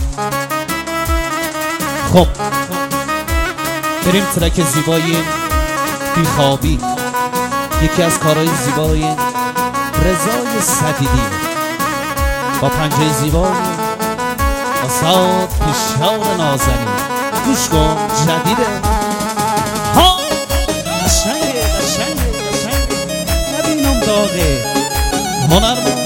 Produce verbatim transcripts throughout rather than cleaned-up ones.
خب بریم ترک زیبای بیخوابی، یکی از کارهای زیبای رضای صدیدی با پنجه زیبای آساد پیشار نازنین. گوش کن جدیده ها، قشنگه قشنگه قشنگه نبینم داغه هنرمند.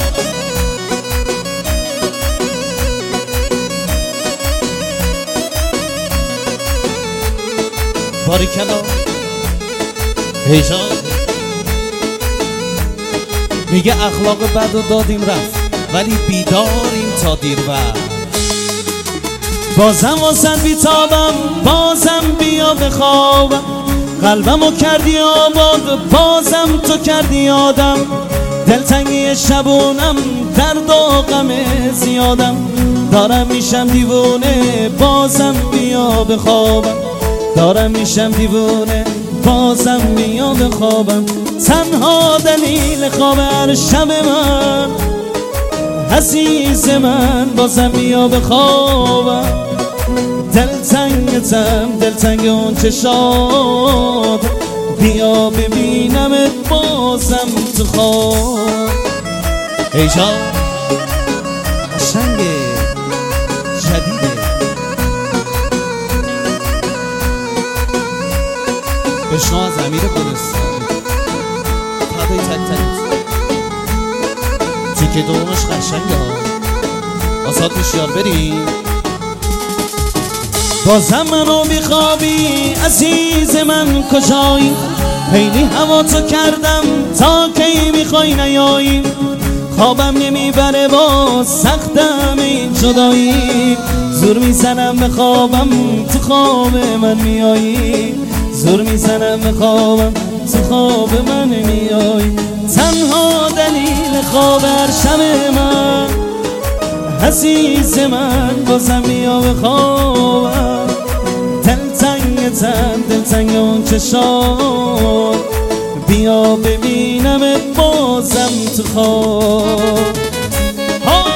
باریکلا هیجان میگه اخلاق بد و دادیم رفت ولی بیداریم تا دیر وقت. بازم واسد بیتابم، بازم بیا بخوابم، قلبمو کردی آباد، بازم تو کردی آدم. دلتنگی شبونم، درد و غم زیادم، دارم میشم دیوونه، بازم بیا بخوابم، دارم میشم دیوونه، بازم بیا بخوابم. تنها دلیل خواب هر شب من، عزیز من، بازم بیا بخوابم. دلتنگتم، دلتنگ اون چشات، بیا ببینمت بازم تو خواب. ای جان قشنگه جدیده، بشنو از امیر گلستانی تبایی تک تک تیکه دومش قشنگه ها. آساد میشیار بریم. بازم منو میخوابی عزیز من کجایی، خیلی هوا تو کردم تا کی میخوای نیایی. خوابم نمیبره با سختم این جدایی، زور میزنم به خوابم تو خواب من میایی، زور میزنم به خوابم تو خواب من میایی. تنها دلیل خواب هر شب من، عزیز من، بازم بیا بخوابم. دلتنگتم، دلتنگ اون چشات، بیا ببینمت بازم تو خواب. ها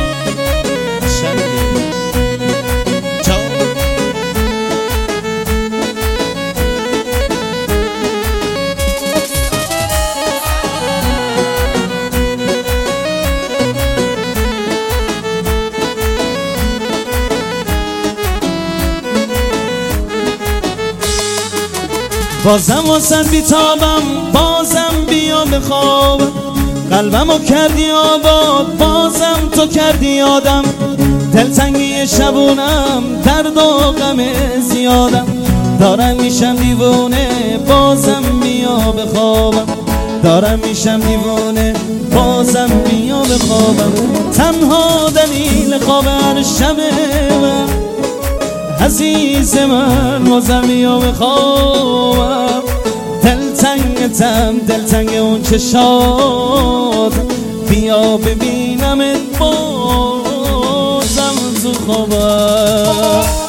بازم واسد بیتابم، بازم بیا بخوابم، قلبمو کردی آباد، بازم تو کردی آدم. دلتنگی شبونم، درد و غم زیادم، دارم میشم دیوونه، بازم بیا بخوابم، دارم میشم دیوونه، بازم بیا بخوابم. تنها دلیل خواب هر شب من، عزیز من، بازم بیا بخوابم. دلتنگتم، دلتنگ اون چشات، بیا ببینمت بازم تو خوابم.